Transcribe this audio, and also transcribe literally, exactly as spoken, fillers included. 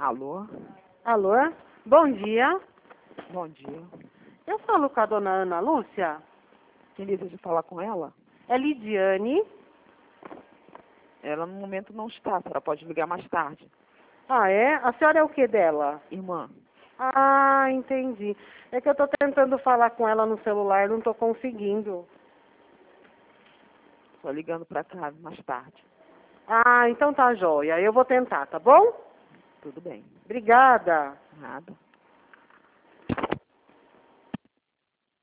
Alô? Alô? Bom dia. Bom dia. Eu falo com a dona Ana Lúcia. Quem deseja falar com ela? É Lidiane. Ela no momento não está, a senhora pode ligar mais tarde. Ah, é? A senhora é o que dela? Irmã, Ah, entendi. É que eu tô tentando falar com ela no celular, não tô conseguindo. só ligando para cá mais tarde. Ah, então tá jóia. Eu vou tentar, tá bom? Tudo bem. Obrigada. Nada.